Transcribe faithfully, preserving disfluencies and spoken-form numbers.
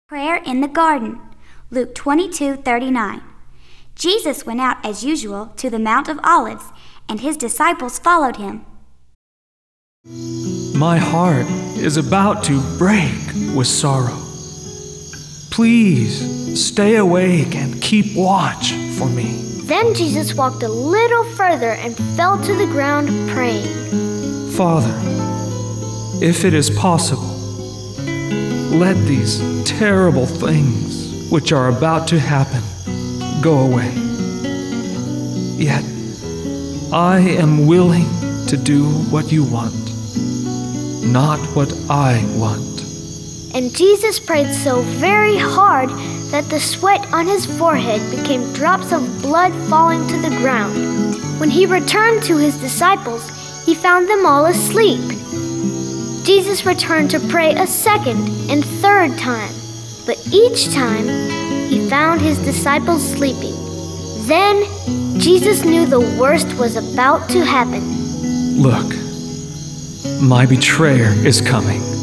Prayer in the garden, Luke twenty-two thirty-nine. Jesus went out as usual to the Mount of Olives, and his disciples followed him. My heart is about to break with sorrow. Please stay awake and keep watch for me. Then Jesus walked a little further and fell to the ground praying. Father, if it is possible, let these terrible things which are about to happen go away. Yet I am willing to do what you want, not what I want. And Jesus prayed so very hard that the sweat on his forehead became drops of blood falling to the ground. When he returned to his disciples, he found them all asleep. Jesus returned to pray a second and third time, but each time he found his disciples sleeping. Then Jesus knew the worst was about to happen. Look, my betrayer is coming.